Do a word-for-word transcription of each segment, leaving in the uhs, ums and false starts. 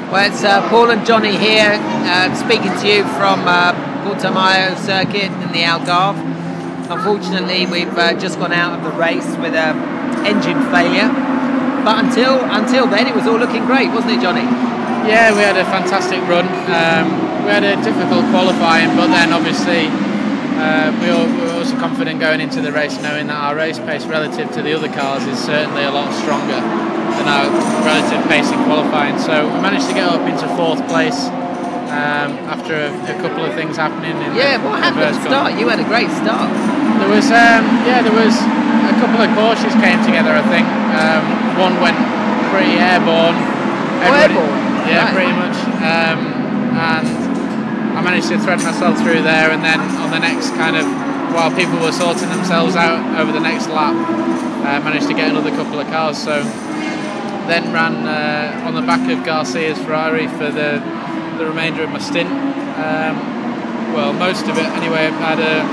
Well, it's uh, Paul and Johnny here, uh, speaking to you from uh, Portimao circuit in the Algarve. Unfortunately, we've uh, just gone out of the race with an engine failure. But until until then, it was all looking great, wasn't it, Johnny? Yeah, we had a fantastic run. Um, we had a difficult qualifying, but then obviously uh, we, all, we were also confident going into the race, knowing that our race pace relative to the other cars is certainly a lot stronger than our relative pace in qualifying. So we managed to get up into fourth place um, after a, a couple of things happening. In yeah, the, what happened at the start? You had a great start. There was, um, yeah, there was a couple of Porsches came together. I think um, one went pretty airborne. Oh, airborne. Yeah, right. pretty much. Um, and I managed to thread myself through there, and then on the next kind of, while people were sorting themselves out over the next lap, I uh, managed to get another couple of cars. So then ran uh, on the back of Garcia's Ferrari for the the remainder of my stint. Um, well, most of it anyway. I had a,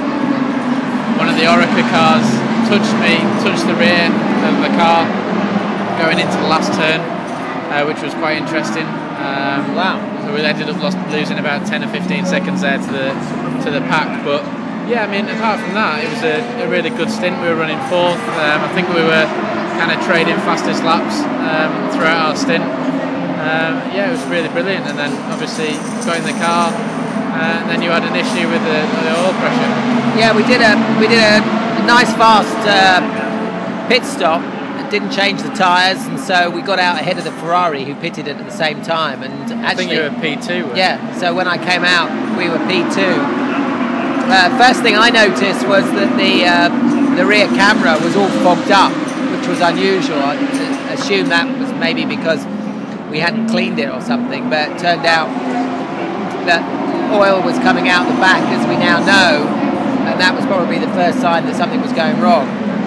one of the Oreca cars touched me, touched the rear of the car going into the last turn, uh, which was quite interesting. Um, wow! So we ended up lost, losing about ten or fifteen seconds there to the to the pack. But yeah, I mean, apart from that, it was a, a really good stint. We were running fourth. Um, I think we were kind of trading fastest laps um, throughout our stint. Um, yeah, it was really brilliant. And then obviously got in the car, uh, and then you had an issue with the, the oil pressure. Yeah, we did a we did a nice fast uh, pit stop. Didn't change the tyres, and so we got out ahead of the Ferrari, who pitted it at the same time. And actually, I think you were P two. Yeah, so when I came out, we were P two. Uh, first thing I noticed was that the uh, the rear camera was all fogged up, which was unusual. I assumed that was maybe because we hadn't cleaned it or something, but it turned out that oil was coming out the back, as we now know, and that was probably the first sign that something was going wrong.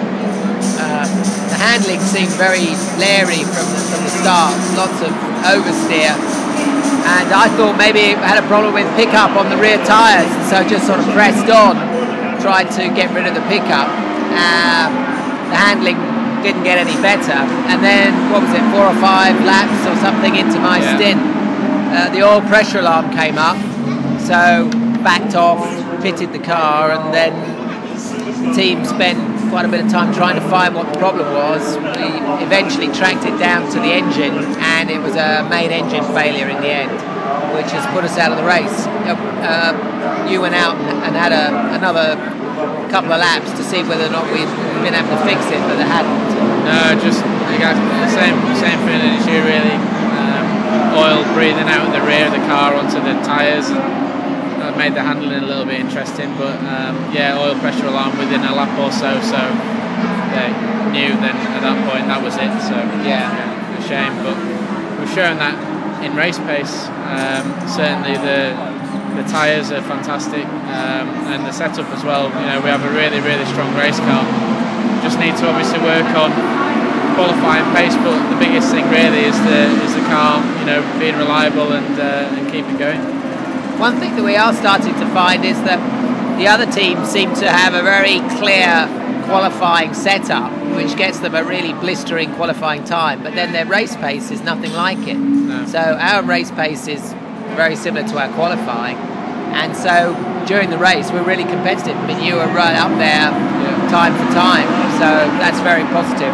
Uh, the handling seemed very leery from the, from the start, lots of oversteer, and I thought maybe it had a problem with pickup on the rear tyres, so just sort of pressed on, tried to get rid of the pickup. Uh, the handling didn't get any better, and then what was it, four or five laps or something into my yeah. stint, uh, the oil pressure alarm came up, so backed off, pitted the car, and then the team spent quite a bit of time trying to find what the problem was. We eventually tracked it down to the engine, and it was a main engine failure in the end, which has put us out of the race. Uh, you went out and had a, another couple of laps to see whether or not we'd been able to fix it, but they hadn't. No, just you got the same same feeling as you really. Um, oil breathing out of the rear of the car onto the tyres. Made the handling a little bit interesting, but um, yeah, oil pressure alarm within a lap or so, so yeah, knew then at that point that was it. So yeah, yeah a shame, but we've shown that in race pace. Um, certainly the the tyres are fantastic, um, and the setup as well. You know, we have a really really strong race car. Just need to obviously work on qualifying pace, but the biggest thing really is the is the car. You know, being reliable and uh, and keeping going. One thing that we are starting to find is that the other teams seem to have a very clear qualifying setup, which gets them a really blistering qualifying time, but then their race pace is nothing like it. No. So our race pace is very similar to our qualifying, and so during the race we're really competitive. I mean, you were right up there yeah. time for time, so that's very positive.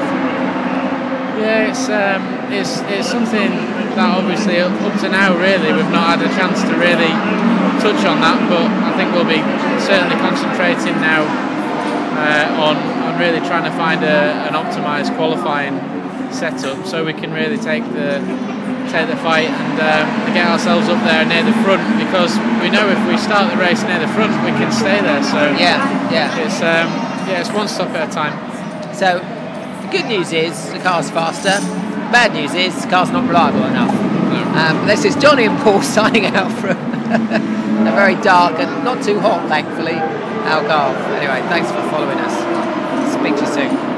Yeah, it's um, it's it's something that obviously up to now really we've not had a chance to really touch on that, but I think we'll be certainly concentrating now uh, on on really trying to find a, an optimised qualifying setup so we can really take the take the fight and um, get ourselves up there near the front, because we know if we start the race near the front we can stay there. So yeah, yeah, it's um, yeah, it's one stop at a time. So the good news is the car's faster. Bad news is the car's not reliable enough. No. Um, this is Johnny and Paul signing out from a very dark and not too hot, thankfully, Algarve. Anyway, thanks for following us. Speak to you soon.